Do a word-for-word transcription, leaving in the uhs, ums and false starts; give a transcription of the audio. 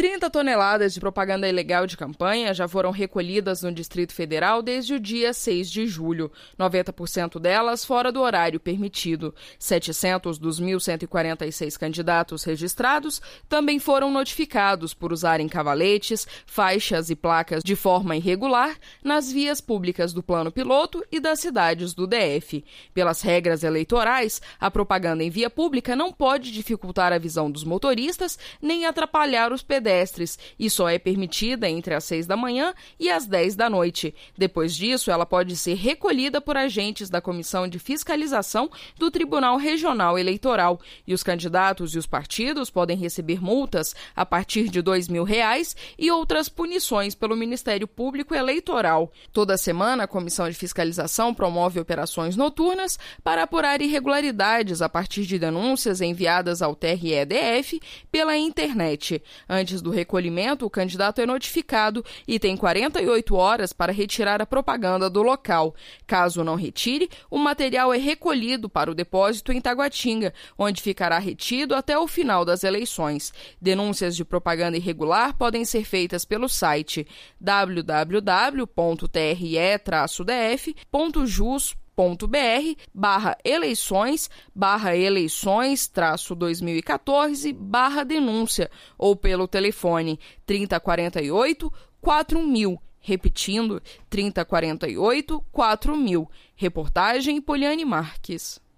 trinta toneladas de propaganda ilegal de campanha já foram recolhidas no Distrito Federal desde o dia seis de julho. noventa por cento delas fora do horário permitido. setecentos dos mil cento e quarenta e seis candidatos registrados também foram notificados por usarem cavaletes, faixas e placas de forma irregular nas vias públicas do Plano Piloto e das cidades do D F. Pelas regras eleitorais, a propaganda em via pública não pode dificultar a visão dos motoristas nem atrapalhar os pedestres e só é permitida entre as seis da manhã e as dez da noite. Depois disso, ela pode ser recolhida por agentes da Comissão de Fiscalização do Tribunal Regional Eleitoral e os candidatos e os partidos podem receber multas a partir de dois mil reais e outras punições pelo Ministério Público Eleitoral. Toda semana, a Comissão de Fiscalização promove operações noturnas para apurar irregularidades a partir de denúncias enviadas ao T R E D F pela internet. Antes do recolhimento, o candidato é notificado e tem quarenta e oito horas para retirar a propaganda do local. Caso não retire, o material é recolhido para o depósito em Taguatinga, onde ficará retido até o final das eleições. Denúncias de propaganda irregular podem ser feitas pelo site w w w ponto t r e traço d f ponto jus ponto b r barra eleições barra eleições traço dois mil e quatorze barra denúncia ou pelo telefone trinta quarenta e oito quatro mil, repetindo trinta quarenta e oito quatro mil. Reportagem Poliane Marques.